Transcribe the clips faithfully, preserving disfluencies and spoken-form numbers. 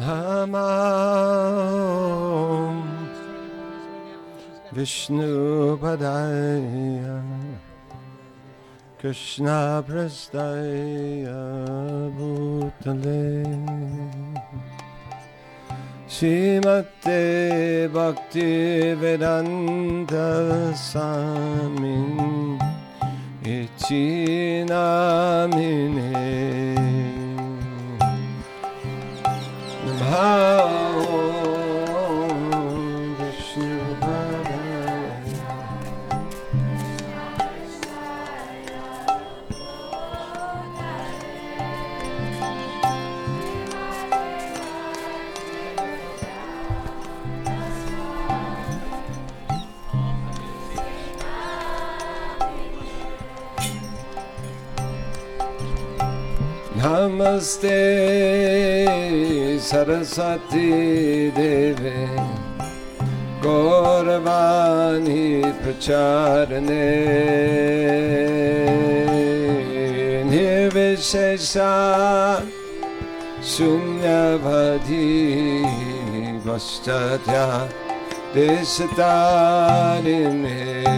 Namah Vishnu Padaya Krishna Prasthaya Bhutale Srimate Bhakti Vedanta Swamin Iti Namine Namah Vishnu Padaya Namaste Saraswati Deve Gauravani Pracharane Nirvishesha Shunyavadhi Vastatya Deshatarine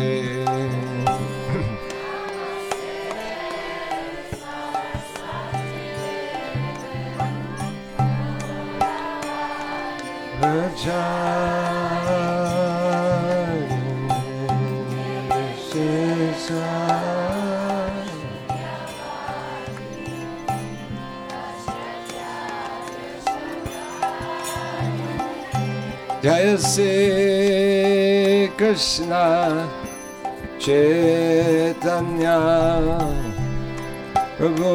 Jaya Sri Krishna Chaitanya Prabhu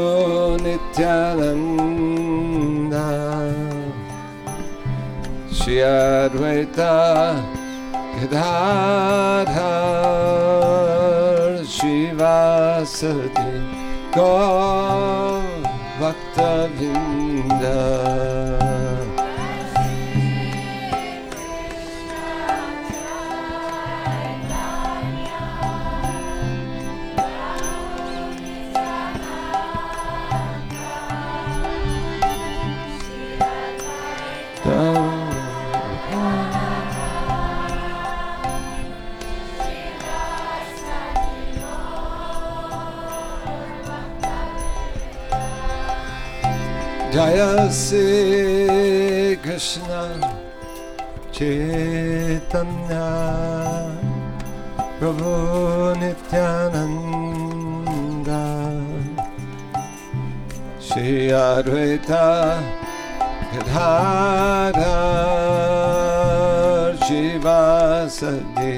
Nityananda Shri Advaita Gadadhar Shivasati Gaur Bhaktavinda Jaya Sri Krishna Chaitanya Prabhu Nityananda Shri Advaita Gadadhar Shivasati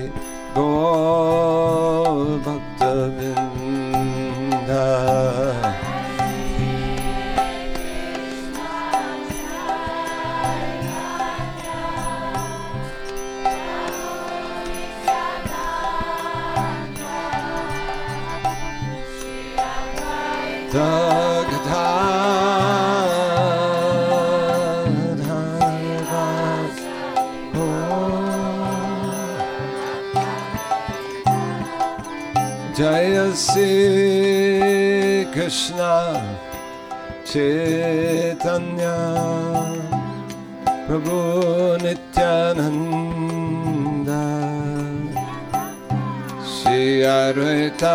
Gaur Bhaktavinda Jaya Sri Krishna Chaitanya Prabhu Nityananda Shri Advaita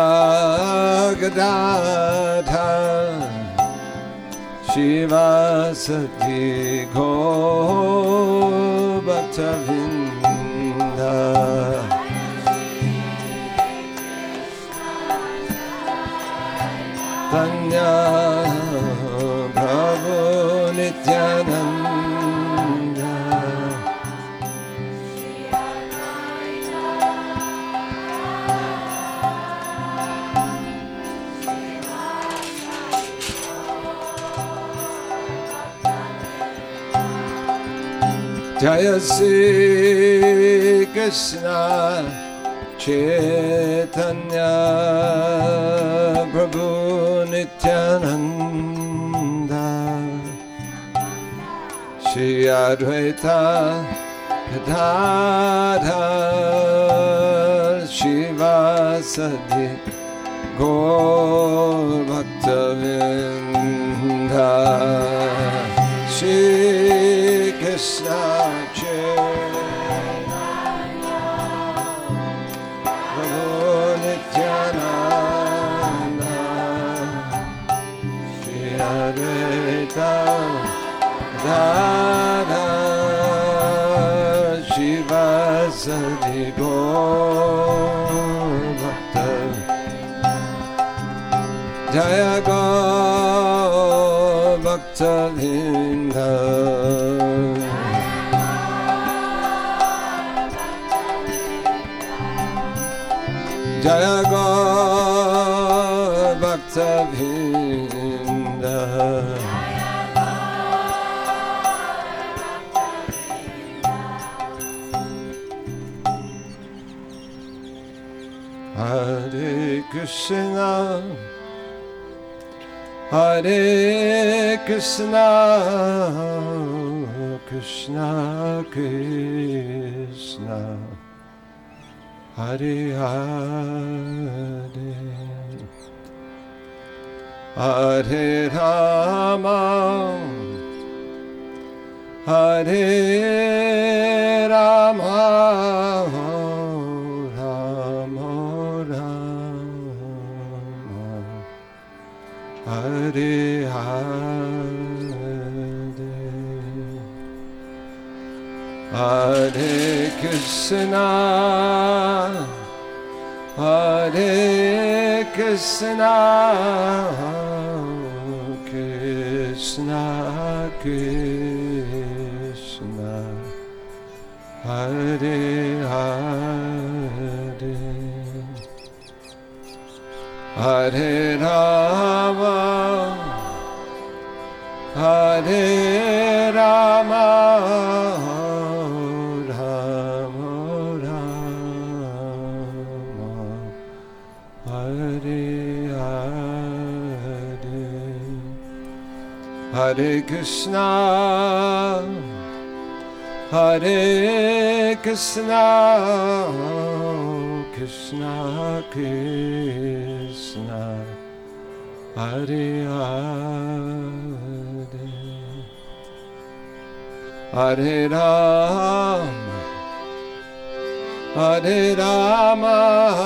Gadadhar Shivasati Gaur Bhaktavinda Tanya Prabhu Nityananda Jaya Sri Krishna Chaitanya Prabhu Nityananda Shri Advaita Gadadhar Shivasati Gaur Bhaktavinda Shri Krishna Chaitanya Prabhu Nityananda Shri Advaita Radha Shiva Sadi Gaur Bhakta Jaya Gaur Bhakta Vrinda Jaya Gaur Bhakta Vrinda Hare Krishna Hare Krishna Krishna Krishna Hare Hare Hare Rama Hare Rama Rama Rama Hare Hare Hare Krishna Hare Krishna Krishna Krishna Hare Hare Hare Rama Hare Rama Rama Rama Hare Hare Hare Krishna Hare Krishna Krishna Krishna Hare Hare Hare Rama Hare Rama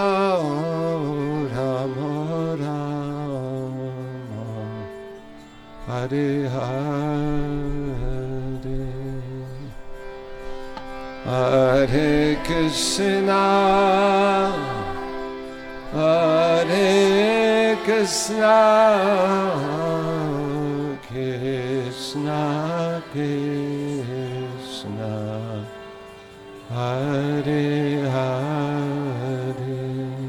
Rama Rama Hare Hare Hare Krishna Hare Krishna Krishna Krishna Hare Hare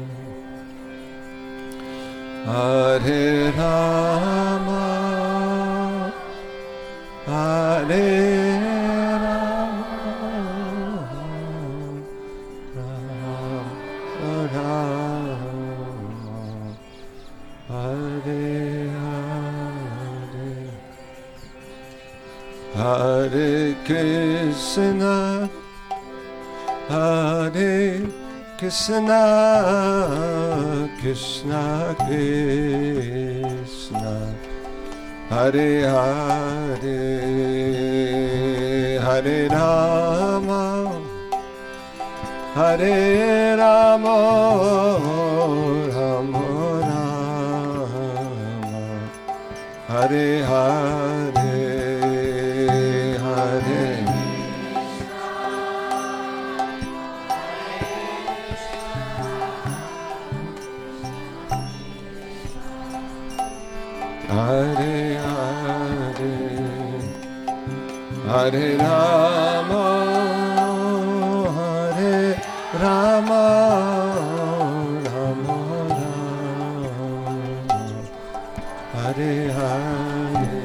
Hare Rama Hare Hare Krishna Hare Krishna Krishna Krishna Hare Hare Hare Rama Hare Rama Rama Rama Hare Hare Hare Hare Hare Rama Hare Rama Rama Rama Hare Hare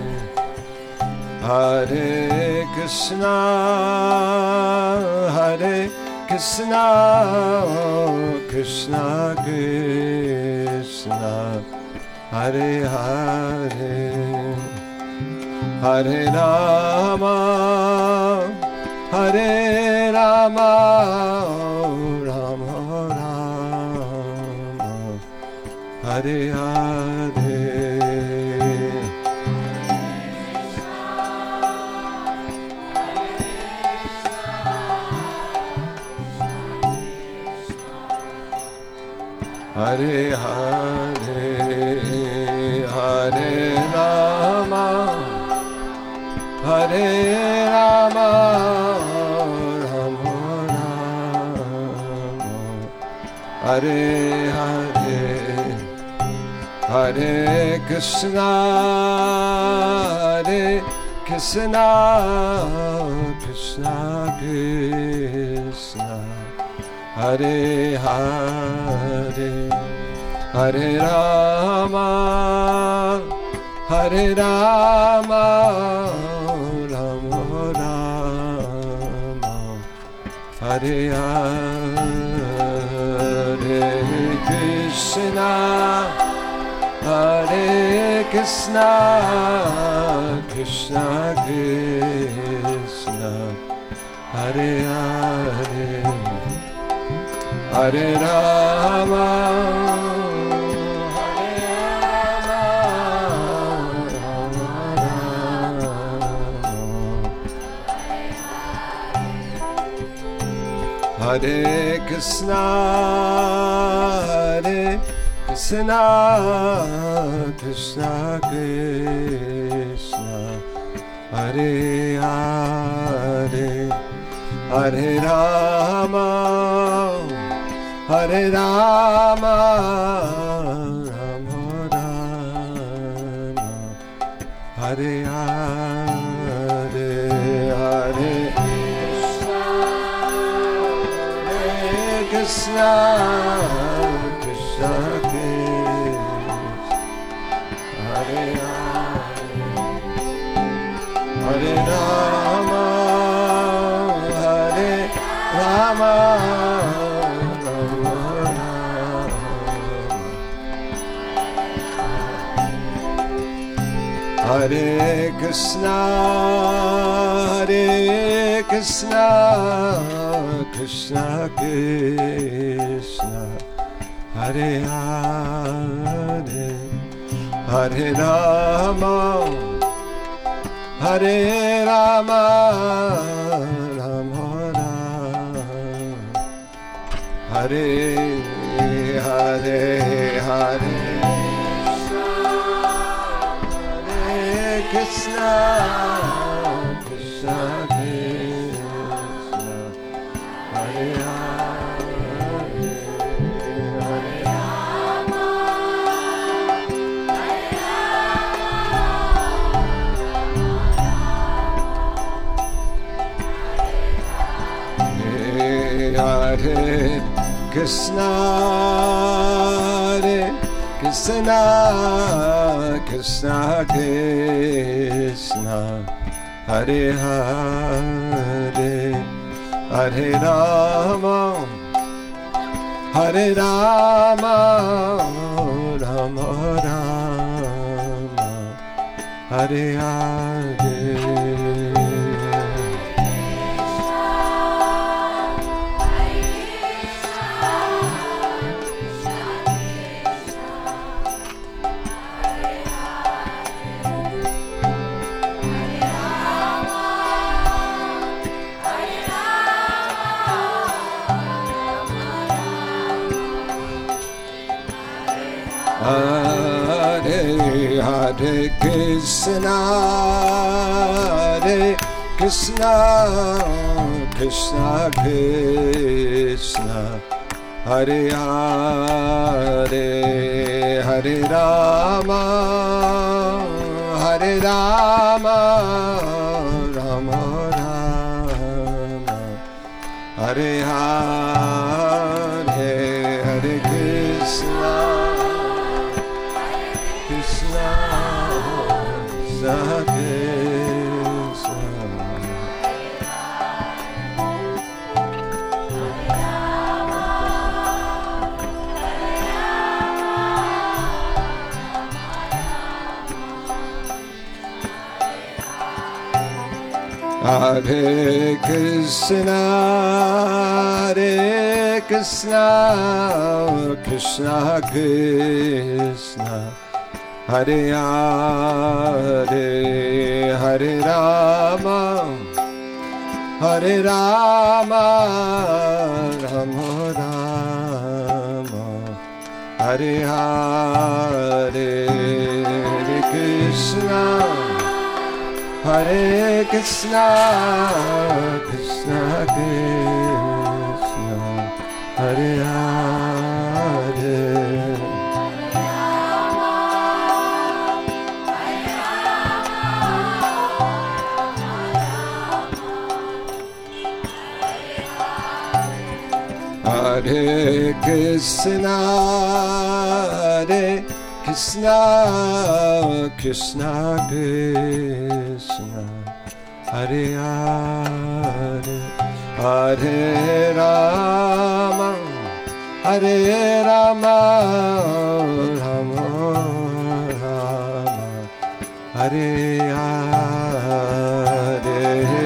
Hare Krishna Hare Krishna Krishna Krishna Hare Hare Hare Rama Hare Rama Rama Rama Hare Hare Hare Hare, Hare Rama, Hare Rama, Rama Rama, Hare Hare, Hare Krishna, Hare Krishna, Krishna Krishna, Hare Hare, Hare Rama, Hare Rama, Rama Rama, Hare Hare, Krishna, Hare Krishna, Krishna Krishna, Hare Hare, Hare Rama, Hare Krishna, Hare Krishna, Krishna Krishna, Hare Hare, Hare Rama, Hare Rama, Rama Rama, Hare Hare, Hare Krishna, Krishna Krishna, Hare Hare, Hare Rama, Hare Rama, Rama Rama, Hare Krishna, Hare Krishna, Krishna Krishna, Hare Hare, Hare Rama, Hare Rama, Rama Rama, Hare Hare, Hare Krishna, Krishna Krishna, Hare Hare, Hare Rama, Hare Krishna, Hare Krishna, Krishna Krishna, Hare Hare, Hare Rama, Hare Rama, Rama Rama, Hare Hare. Hare Hare Krishna, Hare Krishna, Krishna Krishna, Hare Hare, Hare Rama, Hare Rama, Rama Rama, Hare Hare, Hare Krishna, Krishna Krishna, Hare Krishna, Hare Krishna, Krishna Krishna, Hare Hare, Hare Rama, Hare Rama, Rama Rama, Hare Hare, Hare Krishna, Hare Krishna, Krishna Krishna, Hare Hare. Hare Krishna, Hare Krishna, Krishna Krishna, Hare Hare, Hare Rama, Hare Rama, Rama Rama, Hare Hare.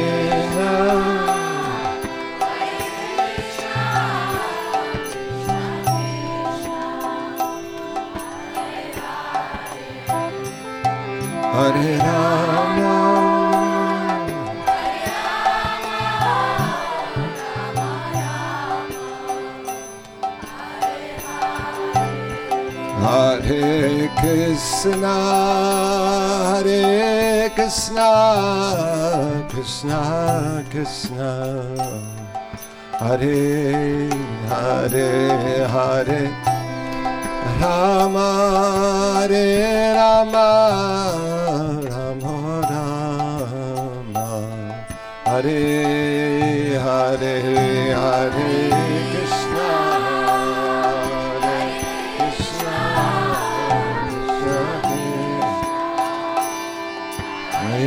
Hare Rama, Hare Krishna, Hare Krishna, Krishna Krishna, Hare Hare, Hare Rama, Hare Rama, Rama Rama, Hare Hare, Hare Krishna, Hare Krishna, Krishna Hare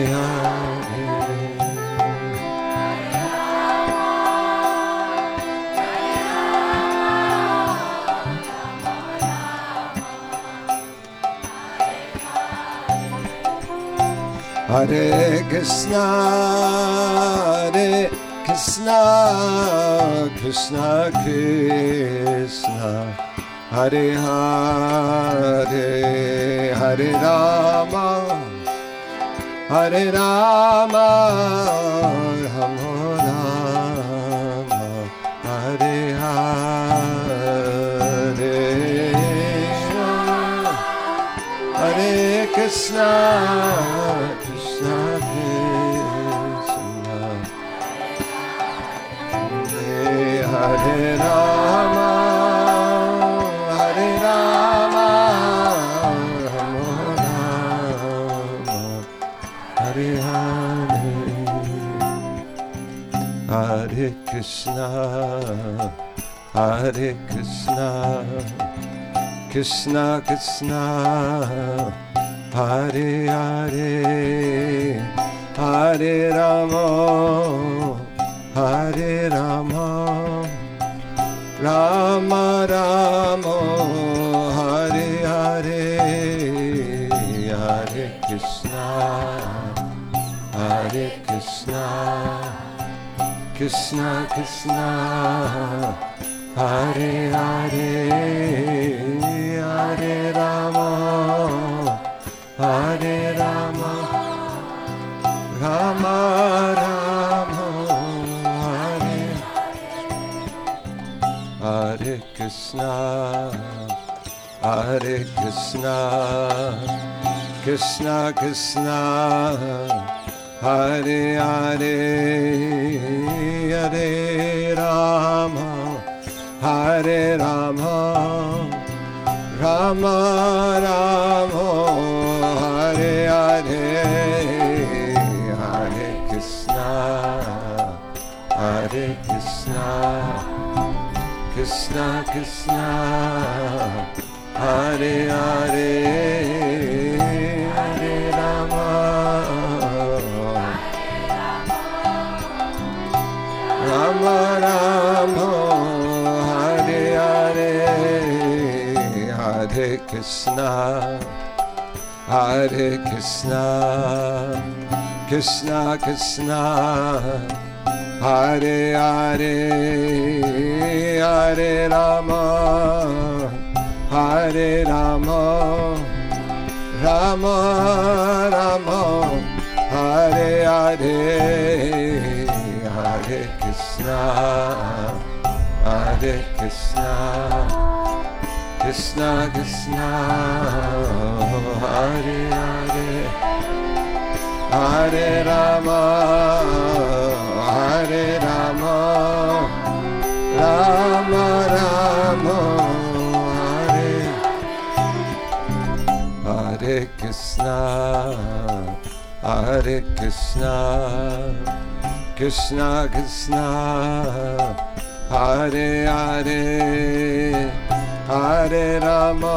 Hare Krishna, Hare Krishna, Krishna Krishna, Hare Hare, Hare Rama, Hare Rama, Rama Rama, Hare Hare, Hare Krishna, Krishna Krishna, Hare Rama, Hare Rama, Rama Rama, Hare Hare, Hare Krishna, Hare Krishna, Krishna Krishna, Hare Hare, Hare Rama, Hare Rama, Rama Rama, Hare Hare, Hare Krishna, Hare Krishna, Krishna Krishna, Hare Hare, Hare Rama, Hare Rama, Rama Rama, Hare Hare Krishna, Hare Krishna, Krishna Krishna, Hare Hare, Hare Rama, Hare Rama, Rama Rama, Hare Hare, Hare Krishna, Hare Krishna, Krishna Krishna, Hare Hare, Hare Rama, Rama Rama, Hare Hare, Hare Krishna, Hare Krishna, Krishna Krishna, Hare Hare, Hare Rama, Hare Rama, Rama Rama, Hare Hare, Hare Krishna, Hare Krishna, Krishna Krishna Hare Hare Hare Rama Hare Rama Rama Rama Hare Hare Krishna Hare Krishna Krishna Krishna Hare Hare Hare Rama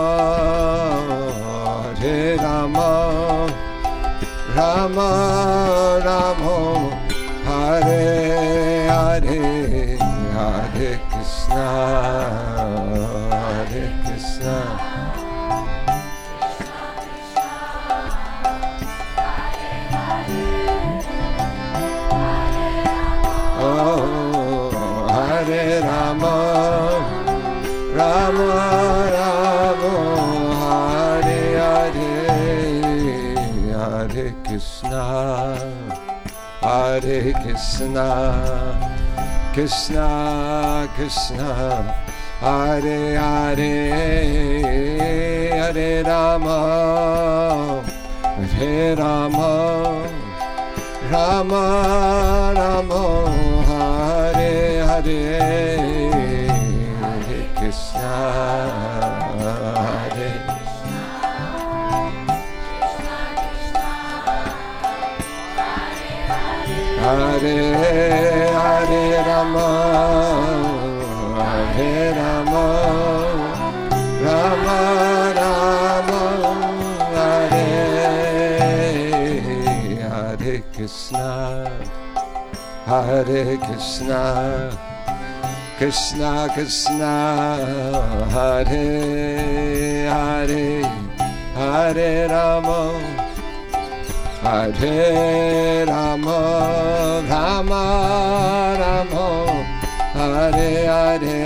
Hare Rama Rama Rama Hare Hare Hare Krishna Hare Krishna Hare Rama, Rama Rama, Hare Hare, Hare Krishna, Hare Krishna, Krishna Krishna, Hare Hare, Hare Rama, Hare Rama, Rama Rama, Hare Hare, Hare Krishna, Hare Hare Hare Rama, Hare Rama, Rama Rama, Hare Hare Krishna, Hare Krishna, Krishna Krishna, Hare Hare, Hare Rama, Hare Rama, Rama Rama, Hare Hare,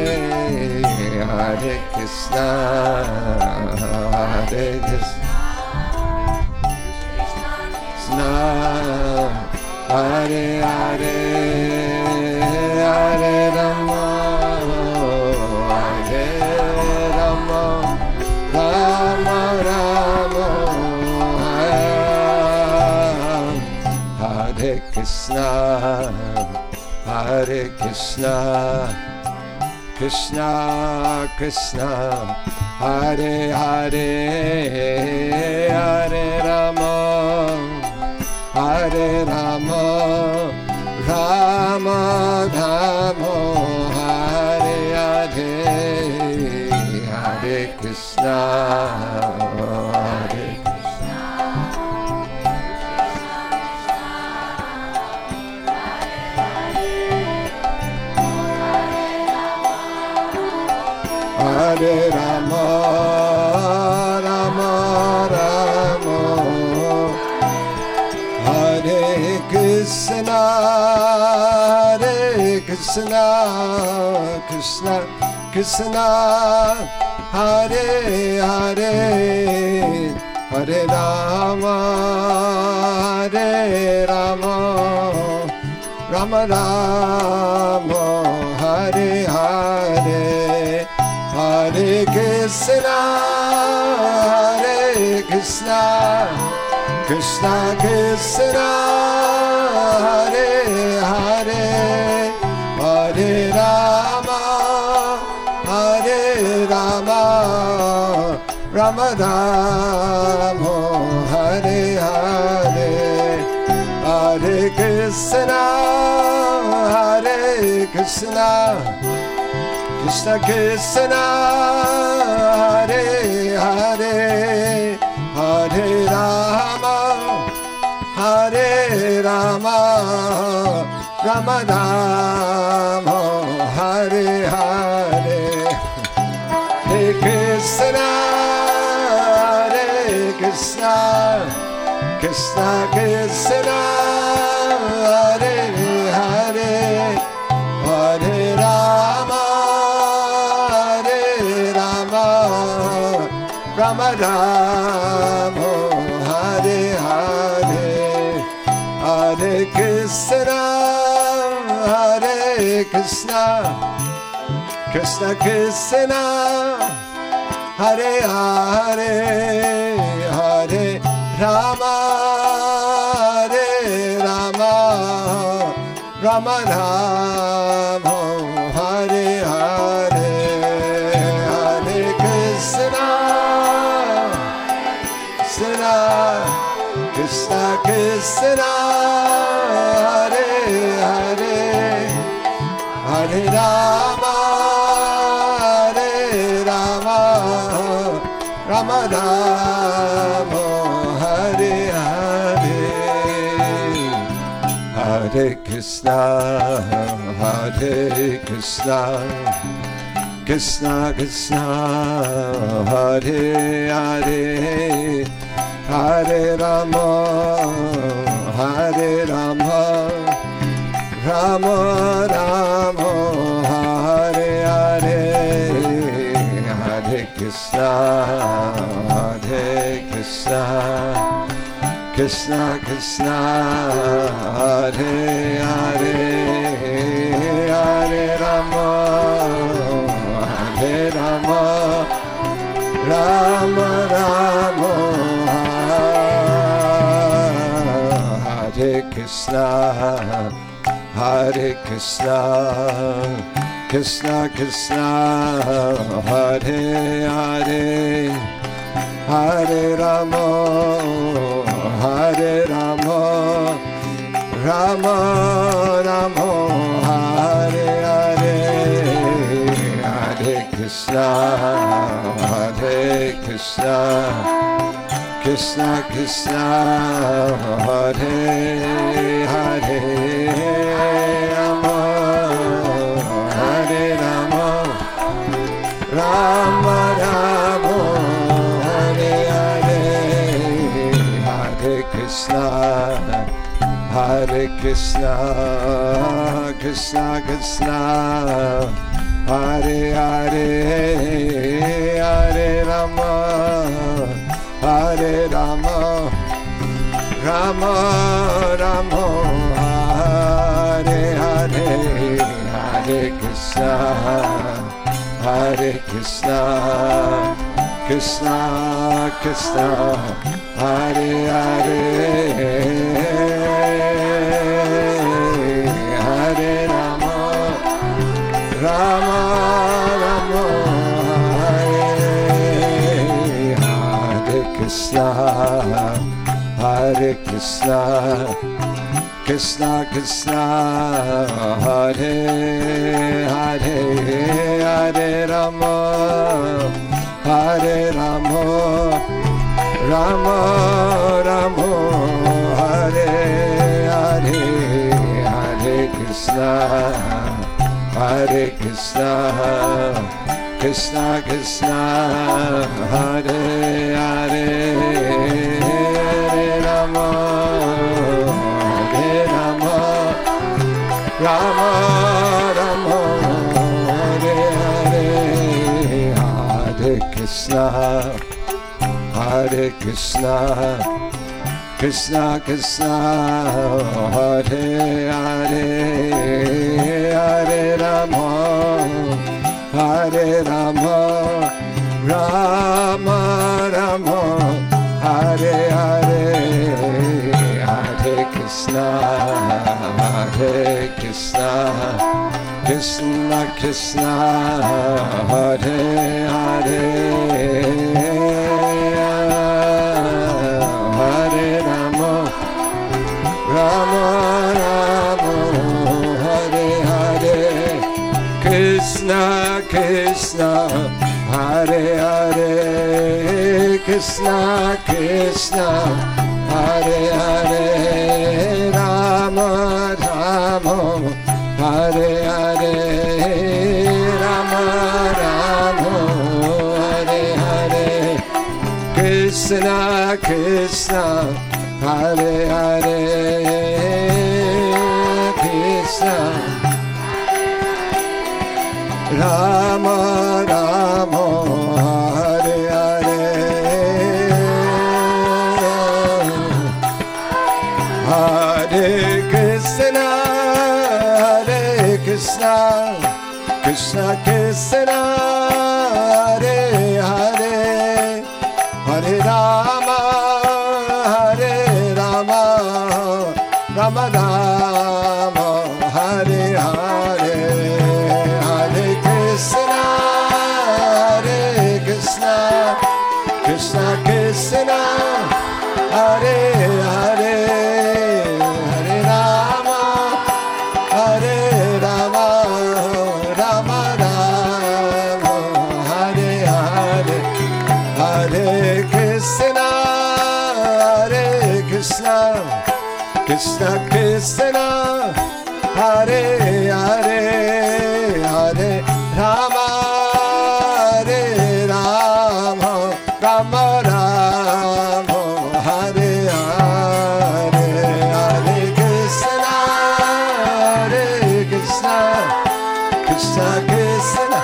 Hare Krishna, Hare Krishna, Hare Hare, Hare Rama, Hare Rama, Rama Rama, Hare Krishna, Hare Krishna, Krishna Krishna, Hare Hare, Hare Rama, Hare Rama, Rama Rama, Hare Hare, Hare Krishna, Hare Hare Rama, Rama Rama, Hare Krishna, Hare Krishna, Krishna Krishna, Hare Hare, Hare Rama, Hare Rama, Rama Rama, Hare Hare, Hare Krishna, Hare Krishna, Krishna Krishna, Hare Hare, Hare Rama, Hare Rama, Rama Rama, Hare Hare, Hare Krishna, Hare Krishna, Krishna Krishna, Hare Hare, Hare Rama, Hare Rama, Rama Rama, Hare Hare, Hare Krishna, Hare Krishna, Krishna Krishna, Hare Hare, Hare Rama, Rama Rama, Hare Hare, Hare Krishna, Hare Krishna, Krishna Krishna, Hare Hare, Hare Rama, Hare Rama, Rama Rama, Hare Hare, Hare Krishna, Krishna, Krishna Krishna, Hare Hare, Hare Rama, Hare Rama, Rama Rama, Hare Hare, Hare Krishna, Hare Krishna, Krishna Krishna, Hare Hare, Hare Rama, Hare Rama, Rama Rama, Hare Hare, Hare Krishna, Hare Krishna, Krishna Krishna, Hare Hare, Hare Rama, Hare Rama, Rama Rama, Hare Krishna, Hare Krishna, Krishna Krishna, Hare Hare, Hare Rama, Hare Rama, Rama Rama, Hare Hare, Hare Krishna, Hare Krishna, Krishna Krishna, Hare Hare, Rama, Hare Rama, Rama Rama, Hare Hare, Hare Krishna, Hare Krishna, Krishna Krishna, Hare Hare, Hare Rama, Hare Rama, Rama Rama, Hare Hare, Hare Krishna, Hare Krishna, Krishna Krishna, Hare Hare, Hare Rama, Rama Rama, Hare Krishna, Hare Krishna, Krishna Krishna, Hare Hare, Hare Rama, Hare Rama, Rama Rama, Hare Hare, Hare Krishna, Hare Krishna, Krishna Krishna, Hare Hare, Hare Rama, Hare Rama, Rama Rama, Hare Hare, Hare Krishna, Hare Krishna, Krishna Krishna, Hare Hare, Hare Rama, Hare Rama, Rama Rama, Hare Hare, Hare Krishna, Hare Krishna, Krishna Krishna, Hare Hare, Hare Rama, Rama Rama, Hare Hare, Krishna Krishna, Hare Hare, Krishna Krishna, Hare Hare, Rama Rama, Hare Hare, Rama Rama, Hare Hare, Krishna Krishna, Hare Hare, Krishna, Rama Rama, Hare Hare, Hare Krishna, Hare Krishna, Krishna Krishna, Hare Hare, Krishna Krishna Hare Hare Hare Rama Hare Rama Rama Rama Hare Hare Hare Krishna Hare Krishna Krishna Krishna Hare Hare Hare Rama Hare Rama Rama Rama Hare Hare Hare Krishna Hare Krishna Krishna Krishna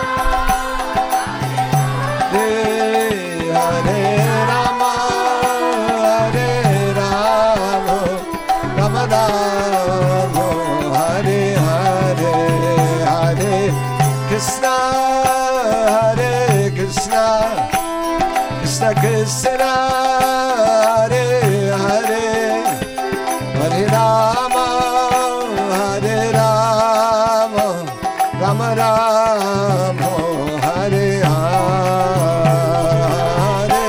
Hare Rama Hare Rama Rama Rama Hare Hare Hare Krishna Hare Krishna Krishna Krishna Hare Hare Hare Rama Hare Rama Rama Rama Hare Hare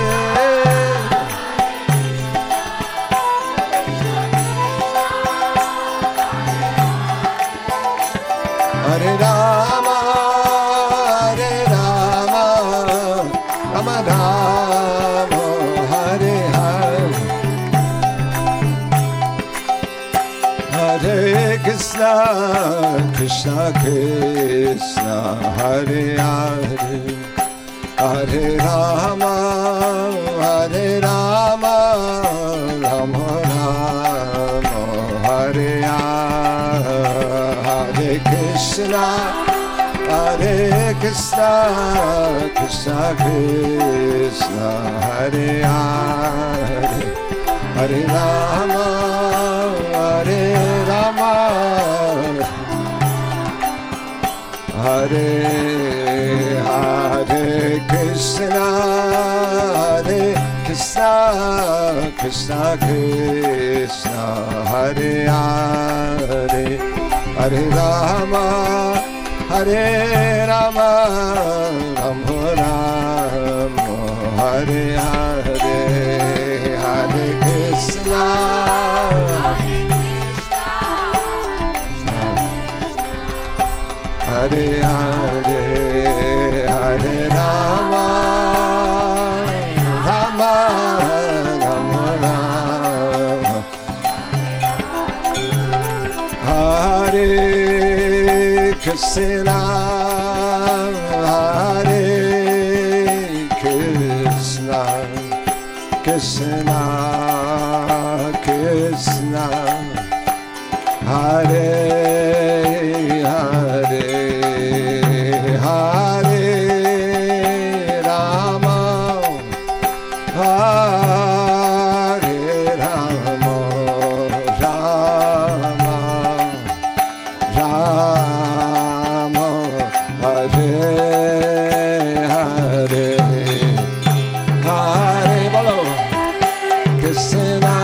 Hare Rama Hare Rama Rama Rama Hare Hare Hare Krishna Krishna Krishna Hare Hare Hare Rama Hare Rama Rama Rama Hare Hare Hare Krishna Hare Krishna Krishna Krishna Hare Hare Hare Rama Hare Rama Hare Hare Krishna Hare Krishna Krishna Krishna Hare Hare Hare Rama Hare Rama Rama Rama Hare Hare Hare Krishna Hare Hare Hare Rama Rama Rama Rama Hare Krishna Hare Krishna Krishna Krishna Hare Hare Hare Rama Hare Rama Rama Rama Hare Hare Hare Bolo Krishna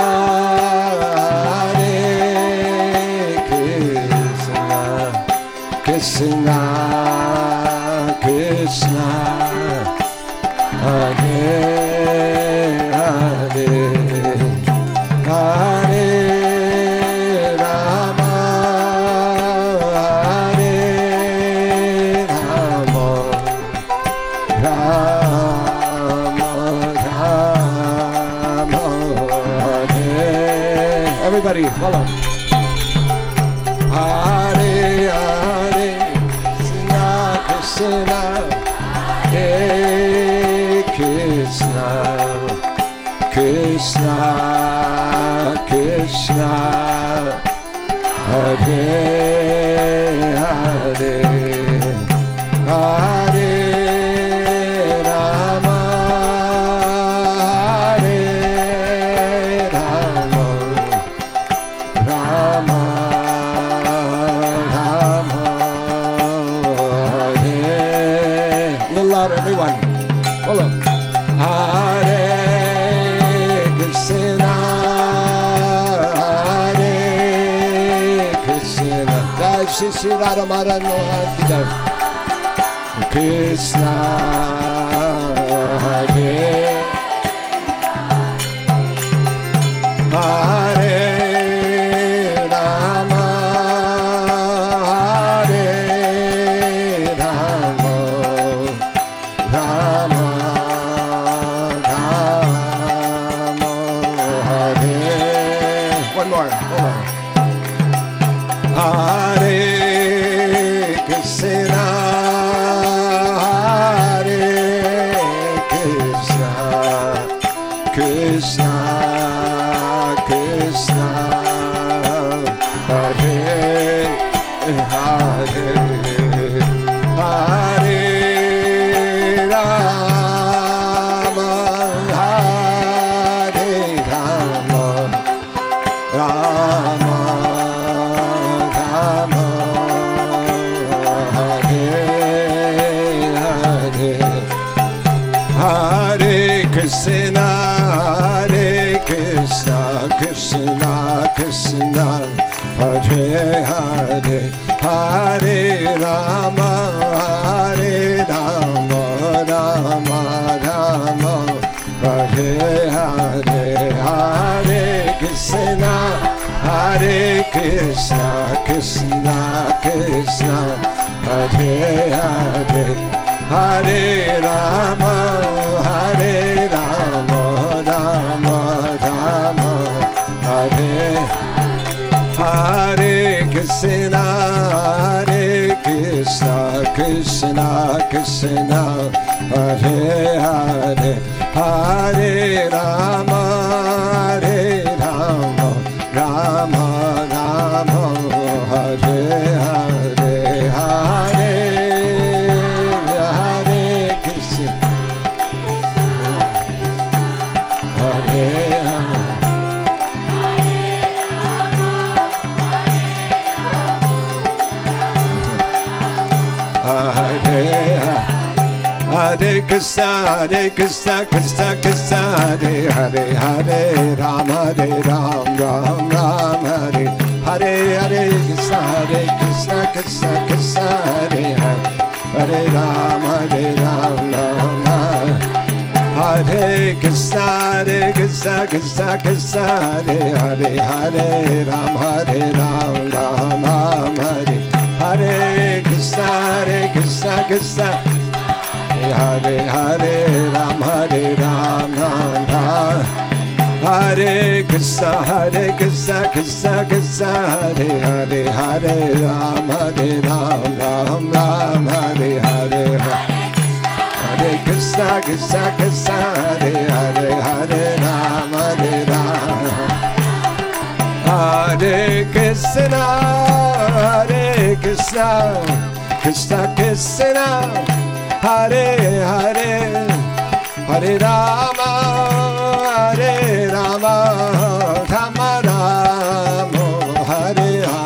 Hare Krishna Krishna Krishna Hare Hare Hare Rama Hare Rama Rama Rama Hare. Everybody follow. Hare Hare Krishna Hare Krishna Krishna Krishna Hare Hare Hare Rama Hare Rama Rama Rama Hare. A little louder, everyone. Follow. Hare Krishna Hare Krishna Jai Shri Shri Radha Maharaj Mohan Ki Jai. Krishna Hare Krishna, Hare Hare, Hare Rama, Hare Rama, Rama Rama, Hare Hare, Hare Krishna, Hare Krishna, Krishna Krishna, Hare Hare, Hare Rama, Hare Rama, Rama Rama, Hare Hare, Hare Krishna, Hare Krishna, Krishna Krishna, Hare Hare, Hare Rama, Hare Rama, Rama Rama, Hare Hare Krishna, Hare Krishna, Krishna Krishna, Hare Hare, Hare Rama, Hare Rama, Rama Rama, Hare Hare, Hare Hare Krishna, Hare Hare. Hare Krishna, Hare Krishna, Krishna Krishna, Hare Hare, Hare Rama, Hare Ram, Ram Ram, Hare Hare, Hare Krishna, Hare Krishna, Krishna Krishna, Hare Hare, Hare Rama, Hare Ram, Ram Ram, Hare Krishna, Hare Krishna, Krishna Krishna, Hare Hare, Hare Rama, Hare Ram, Ram Ram, Hare Hare Krishna, Hare Krishna, Krishna Hare Hare Ram, Hare Ram, Ram Ram, Hare Krishna, Hare Krishna, Krishna Krishna, Hare Hare, Hare Ram, Hare Ram, Ram Ram, Hare Hare, Hare Krishna, Krishna Krishna, Hare Hare, Hare Ram, Hare Ram, Hare Krishna, Hare Krishna, Krishna Krishna, Hare Hare, Hare Rama, Hare Rama, Rama Rama, Hare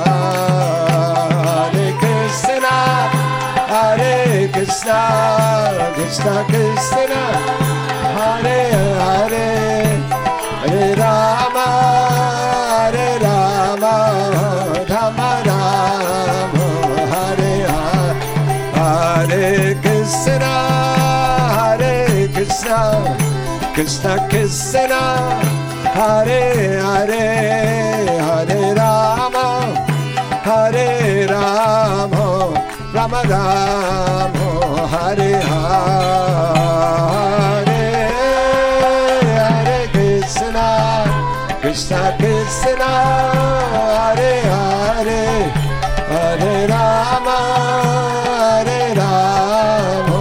Hare Krishna, Hare Krishna, Krishna Krishna, Hare Hare, Hare Rama, Hare Rama, Rama Rama, Hare Hare, Hare Krishna, Hare Krishna, Krishna Krishna, Hare Hare, Hare Rama, Hare Rama, Rama Rama, Hare Hare, Hare Krishna, Krishna Krishna, Hare Hare, Hare Rama, Hare Rama.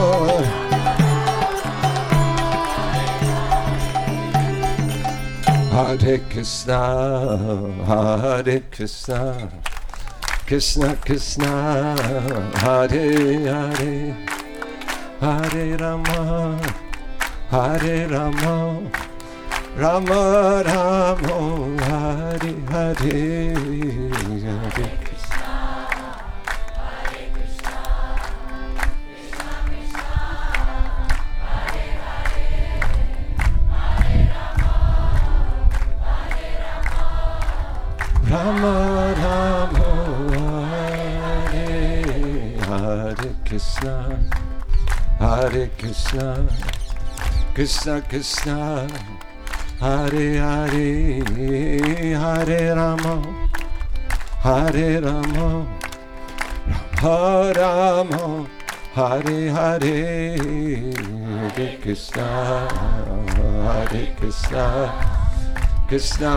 Hare Krishna, Hare Krishna, Krishna Krishna, Hare Hare, Hare Rama, Hare Rama, Rama Rama, Hare Hare, Hare Krishna, Hare Krishna, Krishna Krishna, Hare Hare, Hare Rama, Hare Rama, Rama Rama, Hare Hare Krishna, Hare Krishna, Krishna Krishna, Hare Hare, Hare Rama, Hare Rama, Rama Rama, Hare Hare, Hare Krishna, Hare Krishna, Krishna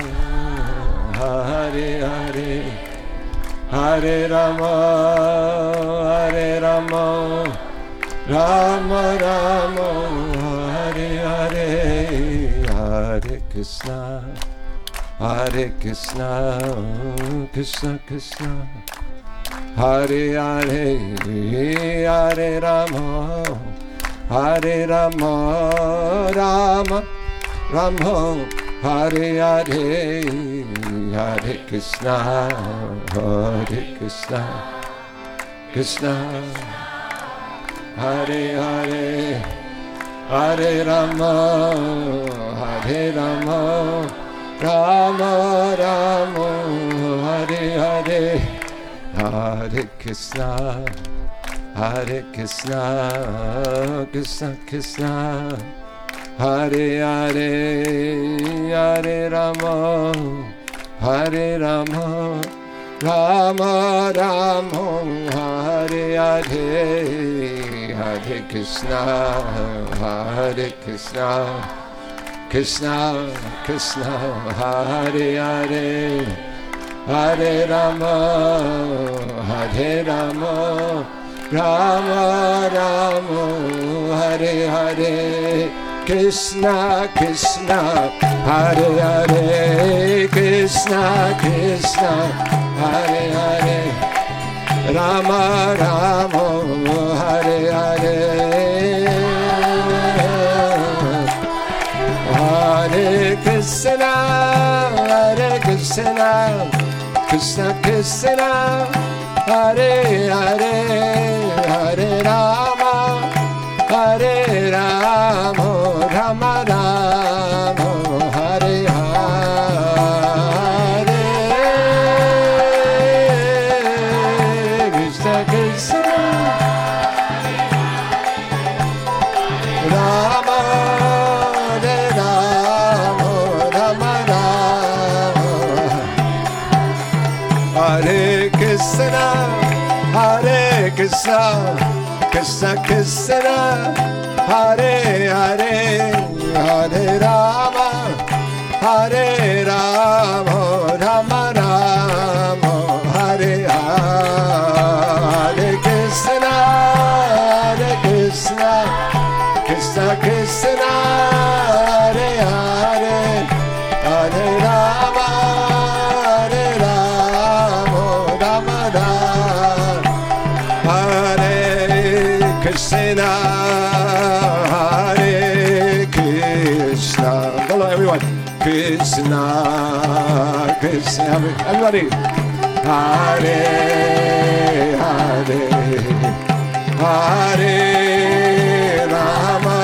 Hare Hare, Hare Rama, Hare Rama, Rama Rama, Hare Hare, Hare Krishna, Hare Krishna, Krishna Krishna, Hare Hare, Hare Rama, Hare Rama, Rama Rama, Hare Hare, Hare Krishna, Hare Krishna, Krishna, Hare Hare, Hare Rama, Hare Rama, Rama Rama, Hare Hare, Hare Krishna, Hare Krishna, Krishna Krishna, Hare Hare, Hare Rama, Hare Rama, Rama Rama, Hare Hare, Hare Krishna, Hare Krishna, Krishna Krishna, Hare Hare, Hare Rama, Hare Rama, Rama Rama, Hare Hare, Krishna Krishna, Hare Hare, Krishna Krishna, Hare Hare, Rama Rama, Hare Hare, Hare Krishna, Hare Krishna, Krishna Krishna, Hare Hare, Hare Rama, Hare Rama, Rama Rama, Hare Hare, Krishna Krishna, Rama, Hare Rama, Rama Rama, Hare Krishna, Hare Krishna, Krishna Krishna, Hare Hare, Hare Rama, Hare Rama, Rama Rama, Hare Hare, Krishna, Hare Krishna, Krishna Krishna, Hare Hare, Hare Rama, Hare Rama, Rama Rama, Hare Krishna, Hare Krishna. Hello, everyone. Krishna, Krishna, everybody. Hare, Hare, Hare Rama,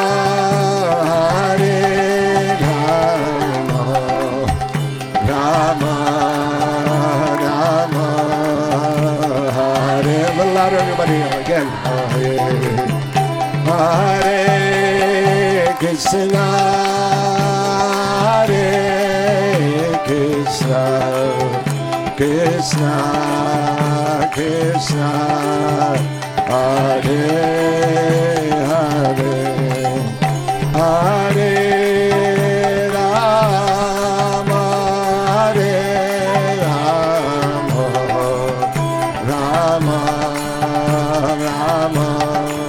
Hare Rama, Rama Rama, Hare. A little louder, everybody. Again. Hare Krishna, Hare Krishna, Krishna Krishna, Hare Hare, Hare Rama, Hare Rama, Rama Rama,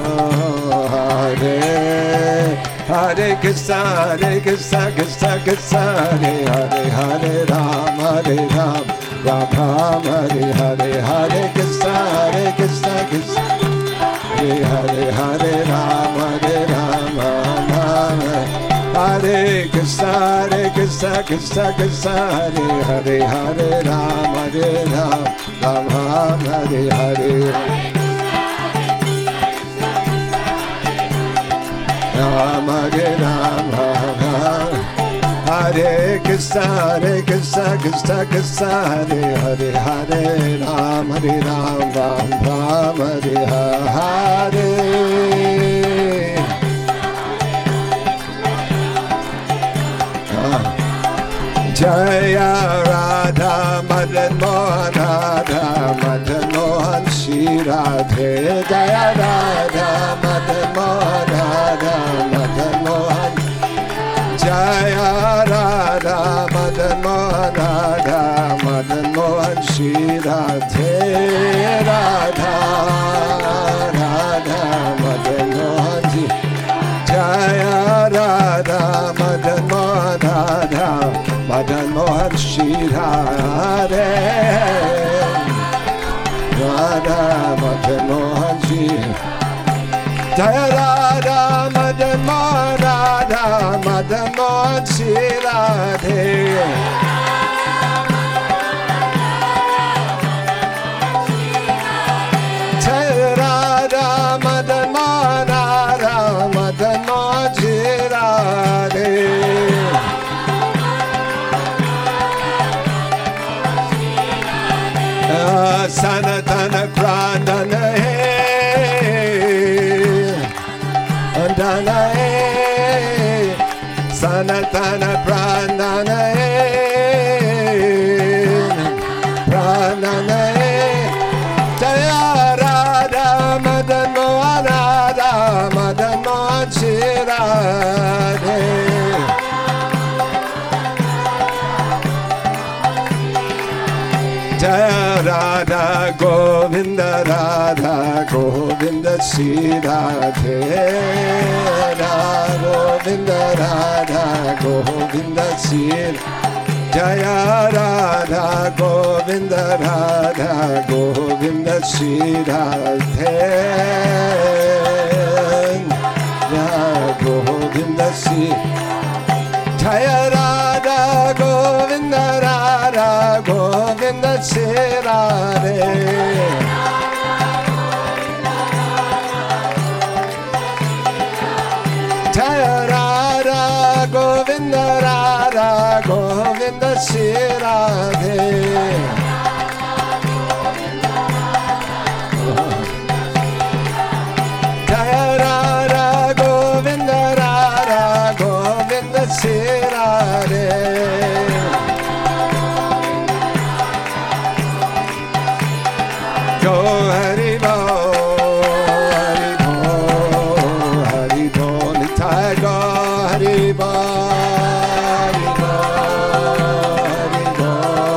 Hare Hare Krishna, Hare Krishna, Krishna Krishna, Hare Hare, Hare Rama, Hare Rama, Rama Hare Hare, Hare Krishna, Hare Krishna, Krishna Hare Hare, Hare Rama, Hare Rama, Hare Krishna, Hare Krishna, Krishna Krishna, Hare Hare, Hare Rama, Hare Rama, Rama Hare Hare, Rama Hare Rama, Hare Krishna, Hare Krishna, Krishna Krishna, Hare Hare, Hare Rama, Hare Rama, Rama Hare Hare. Jaya Radha Madan Mohan, Radha Madan Mohan, Shri Radhe. Jaya Radha Madan Mohan, Radha Madan Mohan, Jaya Radha Madan Mohan, Radha Madan Mohan, Shri Radhe. Radha Radha Madan Mohan, Jaya Radha Madan Mohan, Radha Madan Mohan Shirade Radha Madan Mohan Shirade Jaya Radha Madan Mohan Radha Madan Mohan Shirade Jaya Radha Madan Mohan Radha Madan Mohan Shirade Sanatana Krandana Dana Sanatana Pranana Pranana Jaya Radha Madan Mohan Radha Madan Mohan Shirade Jaya Radha Govinda Radha Govinda Shirade Govinda Radha Govinda Shirade Jaya Radha Govinda Radha Govinda Shirade Govinda Shirade Jaya Radha Govinda Radha Govinda Shirade Jaya Radha Govinda Radha Govinda Shirade Jaya Radha Govinda Radha Govinda Shirade Go Hari Bo Hari Bo Hari Bo Nitai Go Hari Bo Hari Bo Hari Bo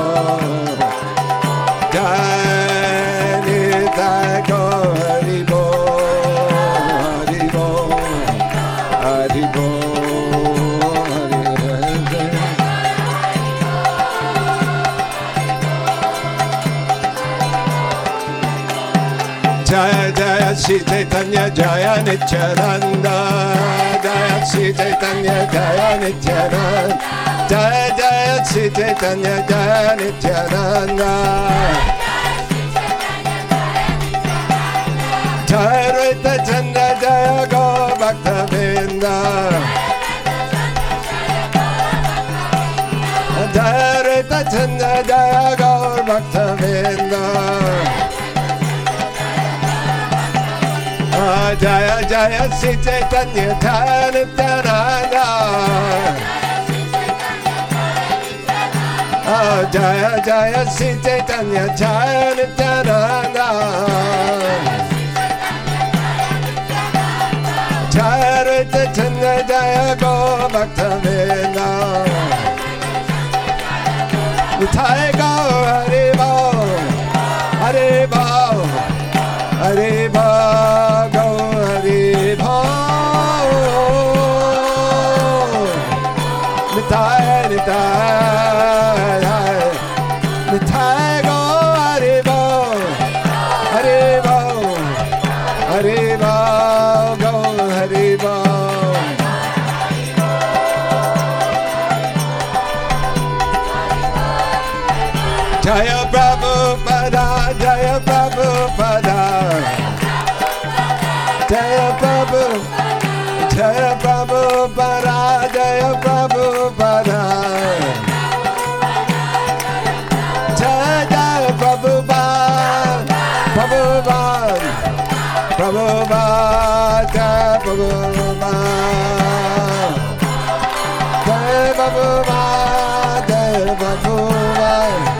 Jai Nitai Go Hari Bo Hari Bo Hari Bo Jaya Jaya Shri Chaitanya Jaya Nityananda Jaya Shri Chaitanya Jaya Nityananda Jaya Jaya Shri Chaitanya Jaya Nityananda Jaya Rita Chanda Jaya Go Bhakta Vrinda Jaya Rita Chanda Jaya Go Bhakta Vrinda Jaya Jaya Shri Chaitanya Jaya Nityananda Jaya Jaya Shri Chaitanya Jaya Nityananda Jaya Rita Chanda Jaya Go Bhakta Vrinda Nitai Go Hari Bo Hari Bo Hari Bo Go Hari Bo Nitai Nitai Nitai Go Hari Bo Hari Bo Hari Bo Go Hari Bo Jaya Prabhupada Jaya Prabhupada Jaya Prabhu Jaya Prabhupada Jaya Prabhupada Jaya Jaya Prabhupada Prabhupada Prabhupada Jaya Prabhupada Jaya Prabhupada Jaya Prabhupada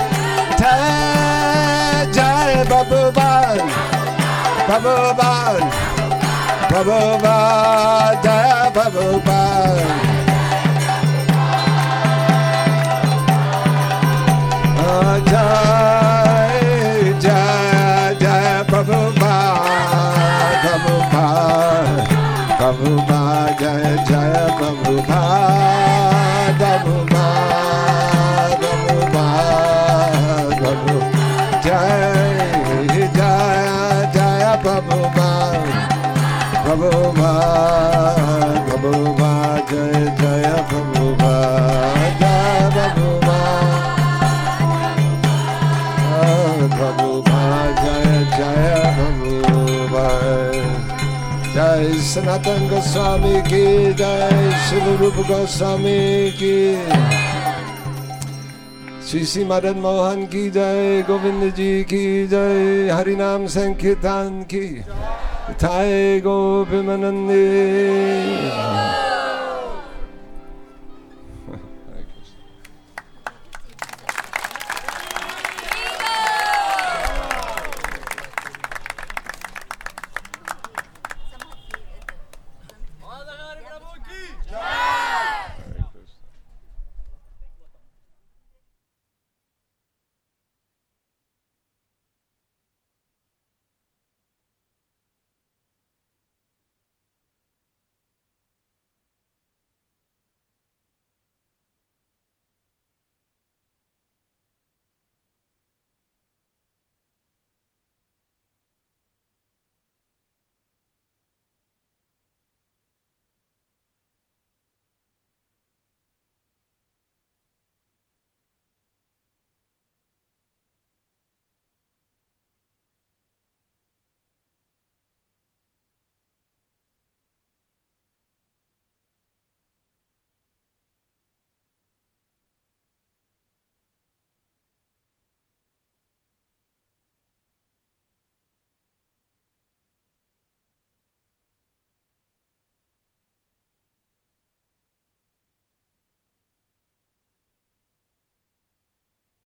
Jaya Prabhupada Prabhupada Prabhupada Jaya Prabhupada Jaya Jaya Jaya Prabhupada Prabhupada Prabhupada Jaya Jaya Prabhupada Prabhupada Sanatan Goswami की जय, शिव रूप गोस्वामी की, श्री श्री मदन मोहन की जय, गोविंद जी की जय, हरिनाम संकीर्तन की, थाए गोपीमनंदी।